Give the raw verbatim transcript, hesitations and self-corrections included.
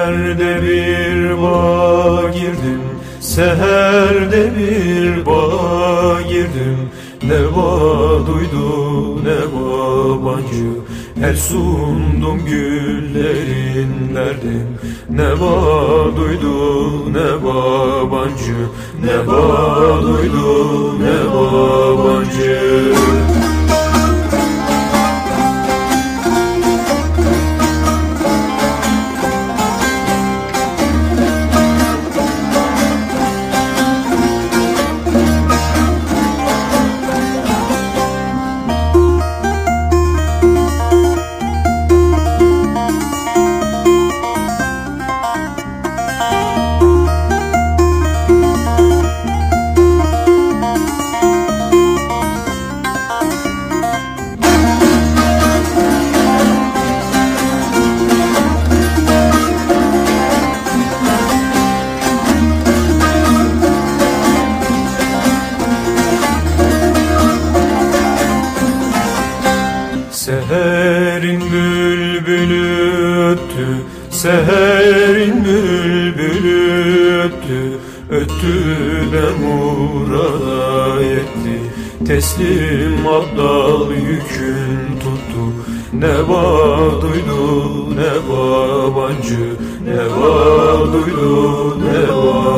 Seherde bir bağa girdim, seherde bir bağa girdim. Ne bağ duydu ne babancı, el sundum güllerin derdim. Ne bağ duydu ne babancı, ne bağ duydu ne babancı. Seherin bülbülü öttü, seherin bülbülü öttü, öttü de murada yetti. Teslim abdal yükün tuttu, ne bağ duydu ne babancı, ne bağ duydu ne babancı.